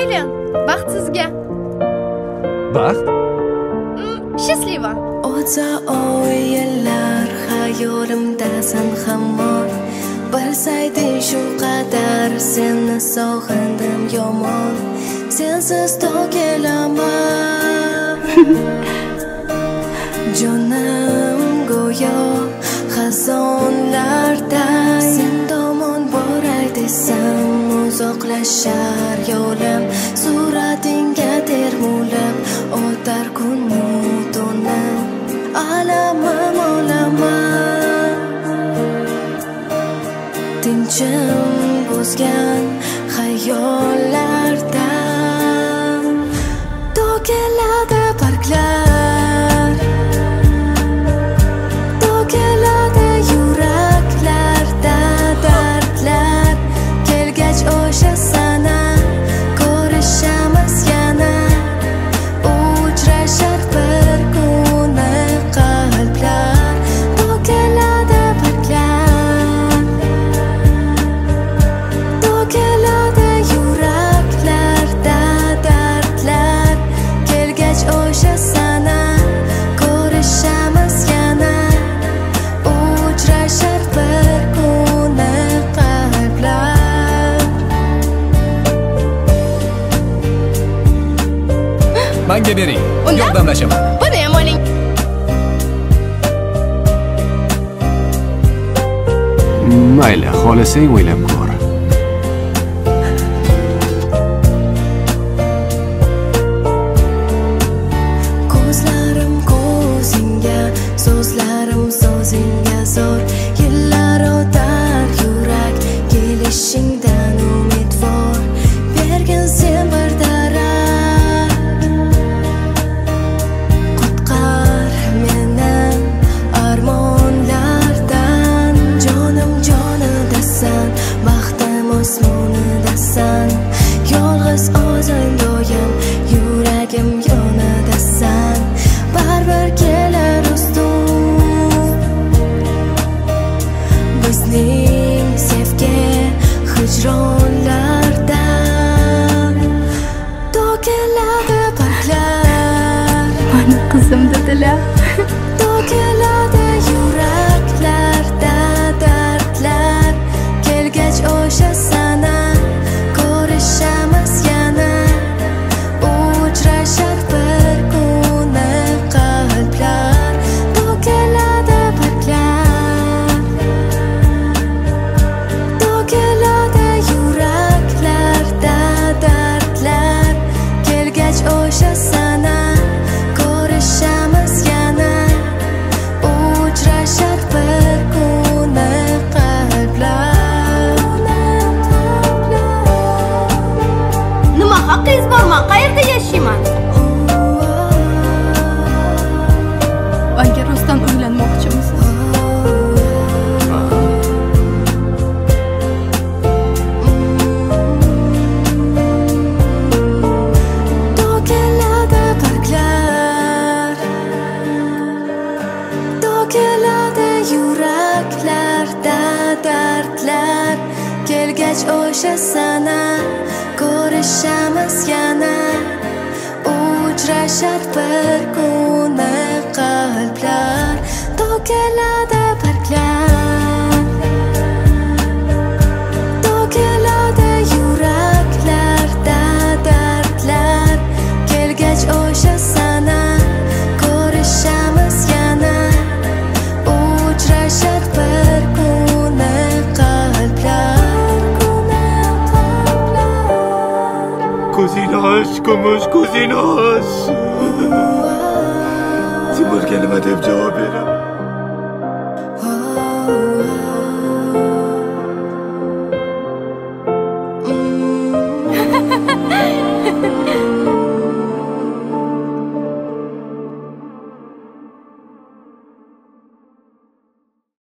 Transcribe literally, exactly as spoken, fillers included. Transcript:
Aylan, baxt sizga. Baxt? Счастливо. O'tsa oy yillar xayolimdasan hamon. Bilsayding shu qadar seni sog'indim yomon. Sensiz to'kilaman. Jonim go'yo xazonlarda sen tomon boray desam uzoqlashar yo'lim. Suratingga termulib o'tar kun alamim olaman. Tinchim buzgan xayollardan to'kiladi barglar, to'kiladi yuraklarda dardlar. Kelgach o'sha sana ko'rishamiz yana, uchrashar bir kun qalblar. To'kiladi barglar, to'kiladi yuraklarda dardlar. Kelgach o'sha sana ko'rishamiz yana, uchrashar bir kun qalblar. Menga bering, yordamlashaman. Buni ham oling. Mayli, xohlasang o'ylab ko'r. Ko'zlarim ko'zingga, so'zlarim so'zingga zo'r. Yillar o'tar yurak kelishingdan umidvor. Bergin sen bir darak, qutqar meni armonlardan. Jonim jonidasan, baxtim osmonidasan. Yolg'iz o'zing doim yuragim yonidasan. Baribir kelar ustun bizning sevgi hijronlardan. To'kiladi barglar, Mani qizim dedilar. to'kiladi yuraklarda dardlar. Kelgach o'sha sana ko'rishamiz yana, uchrashar bir kun qalblar. To'kiladi barglar, to'kiladi yuraklarda dardlar. Kelgach o'sha sana ko'rishamiz yana, uchrashar bir kun qalblar. Nima haqingiz bormi? Qayerda yashayman? Menga rostdan uylanmoqchimisiz? To'kiladi barglar, to'kiladi yuraklarda dardlar. Kelgach o'sha sana ko'rishamiz yana, uchrashar bir kun qalblar. To'kiladi barglar, to'kiladi yuraklarda dardlar. Kelgach o'sha sana ko'rishamiz yana, uchrashar bir kun qalblar. Ko'zingni och, kumush, ko'zingni och. Timurga nima deb javob beraman?